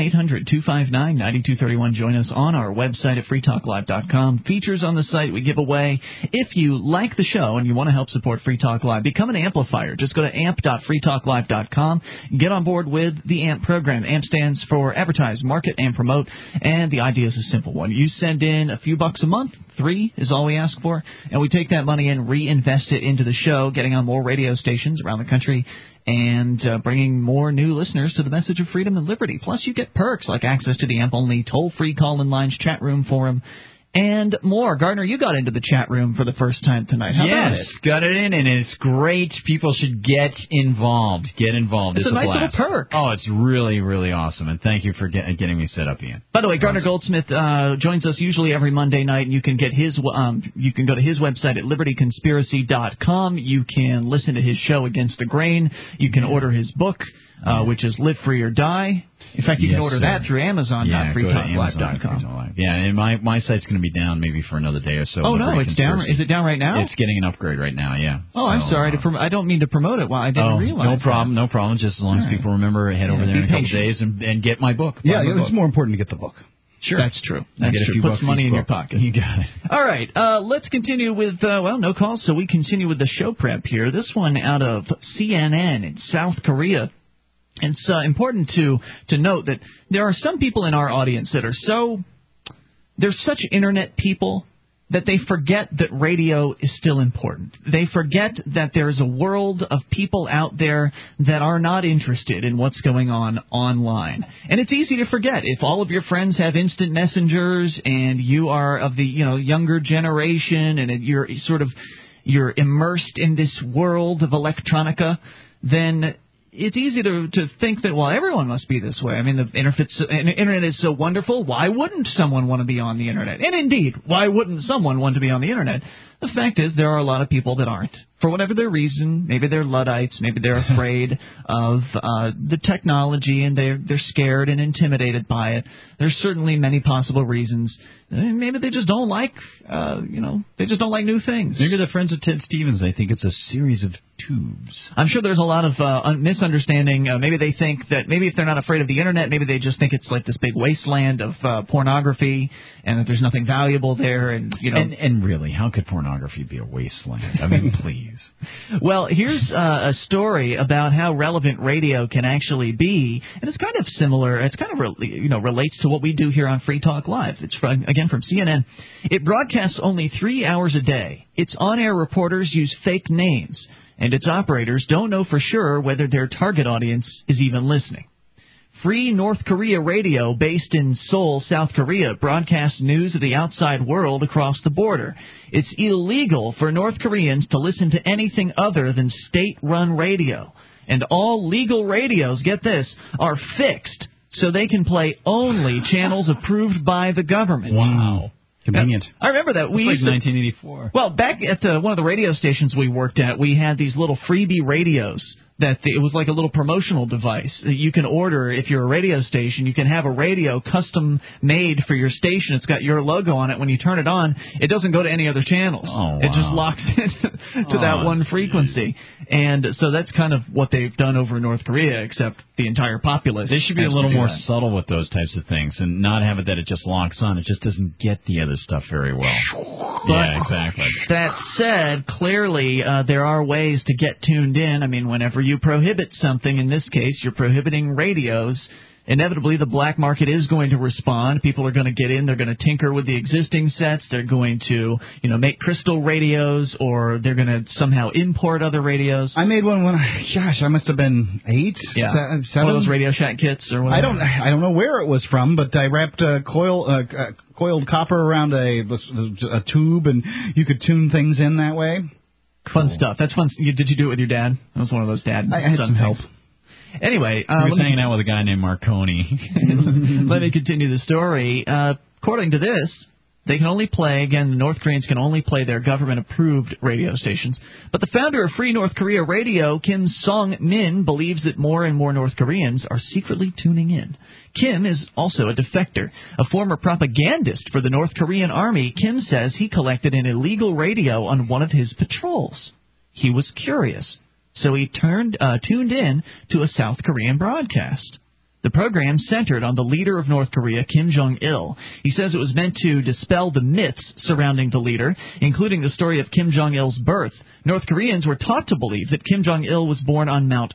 800-259-9231. Join us on our website at freetalklive.com. Features on the site we give away. If you like the show and you want to help support Free Talk Live, become an amplifier. Just go to amp.freetalklive.com. Get on board with the AMP program. AMP stands for Advertise, Market, and Promote. And the idea is a simple one. You send in a few bucks a month. $3 is all we ask for. And we take that money and reinvest it into the show, getting on more radio stations around the country, and bringing more new listeners to the message of freedom and liberty. Plus, you get perks like access to the AMP-only toll-free call-in lines, chat room, forum, and more. Gardner, you got into the chat room for the first time tonight. How about it? Yes, got it in, and it's great. People should get involved. Get involved. It's a nice blast. little perk. Oh, it's really, really awesome, and thank you for getting me set up, Ian. By the way, Gardner Goldsmith joins us usually every Monday night, and you can get his. You can go to his website at libertyconspiracy.com. You can listen to his show Against the Grain. You can order his book, which is Live Free or Die. In fact, you can order that through Amazon.freetalklive.com. Yeah, and my site's going to be down maybe for another day or so. Oh, no, it's down. Is it down right now? It's getting an upgrade right now, yeah. Oh, I'm sorry. I don't mean to promote it. Well, I didn't realize. No problem. Just as long as people remember, head over there in a couple days and get my book. Yeah, it's more important to get the book. Sure. That's true. That's true. Put some money in your pocket. You got it. All right. Let's continue with, no calls, so we continue with the show prep here. This one out of CNN in South Korea. And it's important to note that there are some people in our audience that are they're such internet people that they forget that radio is still important. They forget that there's a world of people out there that are not interested in what's going on online. And it's easy to forget. If all of your friends have instant messengers and you are of the younger generation and you're immersed in this world of electronica, then it's easy to think that, well, everyone must be this way. I mean, the internet is so wonderful. Why wouldn't someone want to be on the internet? And indeed, why wouldn't someone want to be on the internet? The fact is, there are a lot of people that aren't. For whatever their reason, maybe they're Luddites, maybe they're afraid of the technology, and they're scared and intimidated by it. There's certainly many possible reasons. Maybe they just don't like, they just don't like new things. Maybe they're friends with Ted Stevens. They think it's a series of tubes. I'm sure there's a lot of misunderstanding. Maybe they think that maybe if they're not afraid of the internet, maybe they just think it's like this big wasteland of pornography, and that there's nothing valuable there. And and really, how could pornography be a wasteland? I mean, please. Well, here's a story about how relevant radio can actually be, and it's kind of similar. It's kind of relates to what we do here on Free Talk Live. It's from CNN. It broadcasts only 3 hours a day. Its on-air reporters use fake names, and its operators don't know for sure whether their target audience is even listening. Free North Korea Radio, based in Seoul, South Korea, broadcasts news of the outside world across the border. It's illegal for North Koreans to listen to anything other than state-run radio. And all legal radios, get this, are fixed so they can play only channels approved by the government. Wow. Convenient. I remember that. We used 1984. Well, back at one of the radio stations we worked at, we had these little freebie radios. It was like a little promotional device that you can order if you're a radio station. You can have a radio custom made for your station. It's got your logo on it. When you turn it on, it doesn't go to any other channels. Oh, wow. It just locks in to that one frequency. And so that's kind of what they've done over in North Korea, except the entire populace. They should be a little more subtle with those types of things and not have it that it just locks on. It just doesn't get the other stuff very well. Yeah, exactly. That said, clearly there are ways to get tuned in. I mean, whenever you prohibit something, in this case, you're prohibiting radios, inevitably the black market is going to respond. People are going to get in. They're going to tinker with the existing sets. They're going to, make crystal radios, or they're going to somehow import other radios. I made one when I must have been 8, 7. One of those Radio Shack kits or whatever. I don't know where it was from, but I wrapped coiled copper around a tube, and you could tune things in that way. Fun stuff. That's fun. Did you do it with your dad? That was one of those dad. I had some help. Anyway, he was hanging out with a guy named Marconi. Let me continue the story. According to this, they can only play, again, the North Koreans can only play their government-approved radio stations. But the founder of Free North Korea Radio, Kim Song-min, believes that more and more North Koreans are secretly tuning in. Kim is also a defector. A former propagandist for the North Korean army, Kim says he collected an illegal radio on one of his patrols. He was curious, so he tuned in to a South Korean broadcast. The program centered on the leader of North Korea, Kim Jong-il. He says it was meant to dispel the myths surrounding the leader, including the story of Kim Jong-il's birth. North Koreans were taught to believe that Kim Jong-il was born on Mount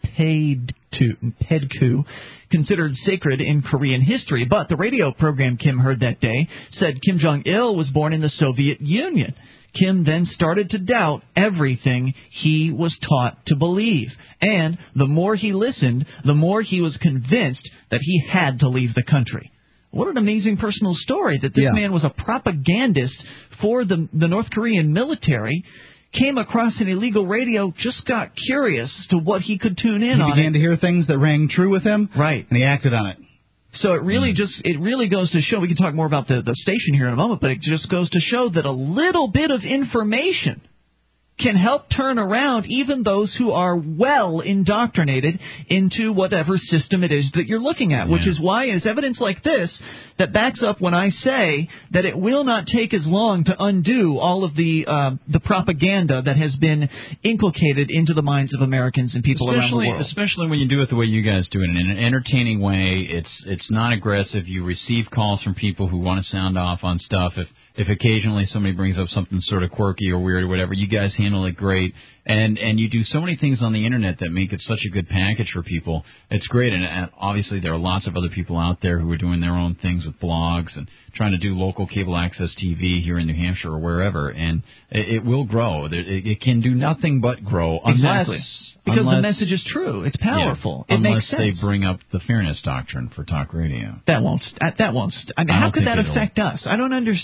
Paedku, considered sacred in Korean history. But the radio program Kim heard that day said Kim Jong-il was born in the Soviet Union. Kim then started to doubt everything he was taught to believe. And the more he listened, the more he was convinced that he had to leave the country. What an amazing personal story that this man was a propagandist for the North Korean military, came across an illegal radio, just got curious as to what he could tune in on. He began to hear things that rang true with him, right, and he acted on it. So it really goes to show, we can talk more about the station here in a moment, but it just goes to show that a little bit of information can help turn around even those who are well indoctrinated into whatever system it is that you're looking at, which is why it's evidence like this that backs up when I say that it will not take as long to undo all of the propaganda that has been inculcated into the minds of Americans and people around the world. Especially when you do it the way you guys do it, in an entertaining way. It's not aggressive. You receive calls from people who want to sound off on stuff. If occasionally somebody brings up something sort of quirky or weird or whatever, you guys handle it great. And you do so many things on the Internet that make it such a good package for people. It's great. And obviously there are lots of other people out there who are doing their own things with blogs and trying to do local cable access TV here in New Hampshire or wherever. And it will grow. It can do nothing but grow. Exactly. Because the message is true. It's powerful. It makes sense. Unless they bring up the fairness doctrine for talk radio. That won't. I mean, how could that affect us? I don't understand. I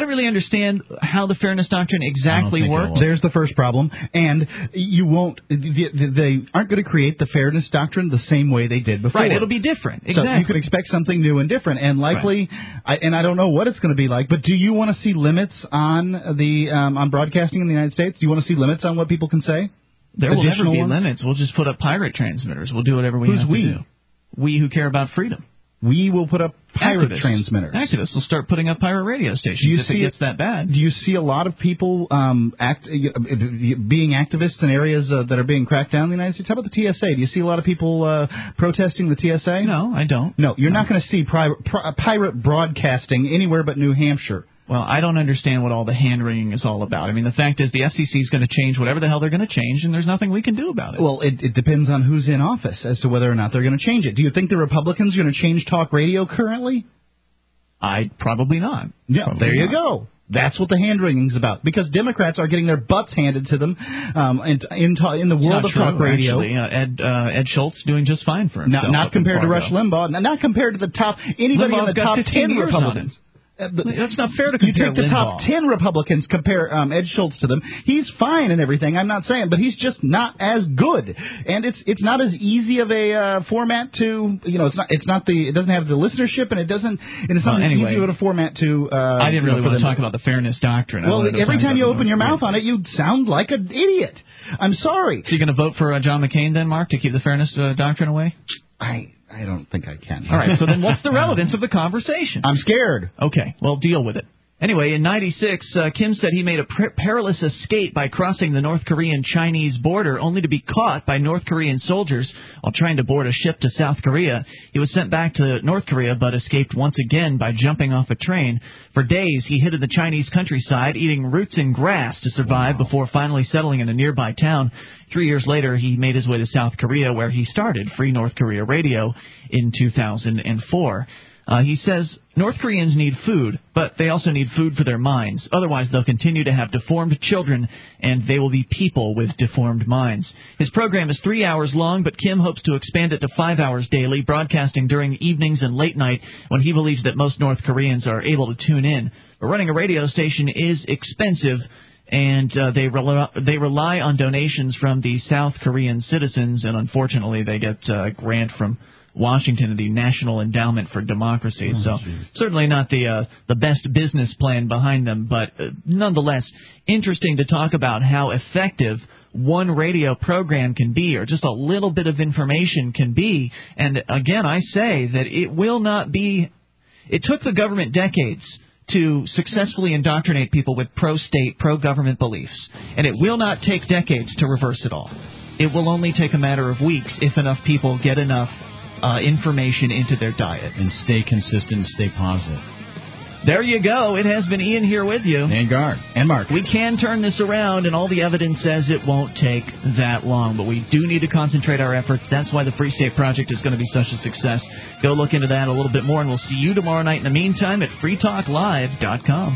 don't really understand how the fairness doctrine exactly works. There's the first problem, and you won't. They aren't going to create the fairness doctrine the same way they did before. Right, it'll be different. Exactly. So you could expect something new and different, and likely, I don't know what it's going to be like. But do you want to see limits on on broadcasting in the United States? Do you want to see limits on what people can say? There will never be ones? limits. We'll just put up pirate transmitters. We'll do whatever we have to do. We who care about freedom. We will put up pirate transmitters. Activists will start putting up pirate radio stations if it gets that bad. Do you see a lot of people being activists in areas that are being cracked down in the United States? How about the TSA? Do you see a lot of people protesting the TSA? No, I don't. No, you're not going to see pirate broadcasting anywhere but New Hampshire. Well, I don't understand what all the hand-wringing is all about. I mean, the fact is the FCC is going to change whatever the hell they're going to change, and there's nothing we can do about it. Well, it depends on who's in office as to whether or not they're going to change it. Do you think the Republicans are going to change talk radio currently? Probably not. Yeah, probably there you not. go. That's what the hand-wringing's about. Because Democrats are getting their butts handed to them in the world of talk radio. Actually. Ed Schultz doing just fine for himself. Not compared to Rush Limbaugh. Not compared to the top anybody in the top 10 Republicans. That's not fair to compare. You take the top 10 Republicans, compare Ed Schultz to them. He's fine and everything. I'm not saying, but he's just not as good. And it's not as easy of a format to, it doesn't have the listenership, and it's not as easy of a format to. I didn't really want to talk about the fairness doctrine. Well, every time you open your mouth on it, you sound like an idiot. I'm sorry. So you're going to vote for John McCain then, Mark, to keep the fairness doctrine away? I don't think I can. All right, so then what's the relevance of the conversation? I'm scared. Okay, well, deal with it. Anyway, in '96, Kim said he made a perilous escape by crossing the North Korean-Chinese border, only to be caught by North Korean soldiers while trying to board a ship to South Korea. He was sent back to North Korea, but escaped once again by jumping off a train. For days, he hid in the Chinese countryside, eating roots and grass to survive before finally settling in a nearby town. 3 years later, he made his way to South Korea, where he started Free North Korea Radio in 2004. He says North Koreans need food, but they also need food for their minds. Otherwise, they'll continue to have deformed children, and they will be people with deformed minds. His program is 3 hours long, but Kim hopes to expand it to 5 hours daily, broadcasting during evenings and late night when he believes that most North Koreans are able to tune in. But running a radio station is expensive, and they rely on donations from the South Korean citizens, and unfortunately they get a grant from Washington, the National Endowment for Democracy. Certainly not the best business plan behind them, but nonetheless interesting to talk about how effective one radio program can be, or just a little bit of information can be. And again, I say that it will not be. It took the government decades to successfully indoctrinate people with pro-state, pro-government beliefs, and it will not take decades to reverse it all. It will only take a matter of weeks if enough people get enough information into their diet. And stay consistent, stay positive. There you go. It has been Ian here with you. And Gar. And Mark. We can turn this around, and all the evidence says it won't take that long. But we do need to concentrate our efforts. That's why the Free State Project is going to be such a success. Go look into that a little bit more, and we'll see you tomorrow night in the meantime at freetalklive.com.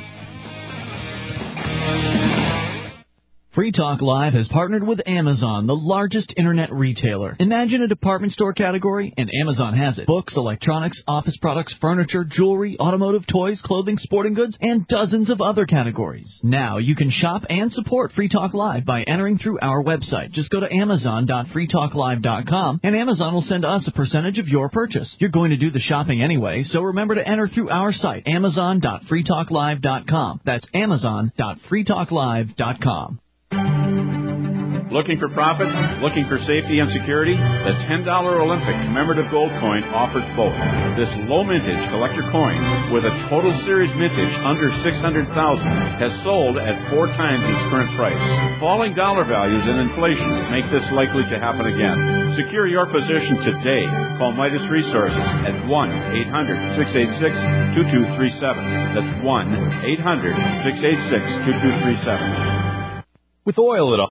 Free Talk Live has partnered with Amazon, the largest internet retailer. Imagine a department store category, and Amazon has it. Books, electronics, office products, furniture, jewelry, automotive, toys, clothing, sporting goods, and dozens of other categories. Now you can shop and support Free Talk Live by entering through our website. Just go to amazon.freetalklive.com, and Amazon will send us a percentage of your purchase. You're going to do the shopping anyway, so remember to enter through our site, amazon.freetalklive.com. That's amazon.freetalklive.com. Looking for profits? Looking for safety and security? The $10 Olympic commemorative gold coin offers both. This low mintage collector coin with a total series mintage under $600,000 has sold at 4 times its current price. Falling dollar values and inflation make this likely to happen again. Secure your position today. Call Midas Resources at 1-800-686-2237. That's 1-800-686-2237. With oil at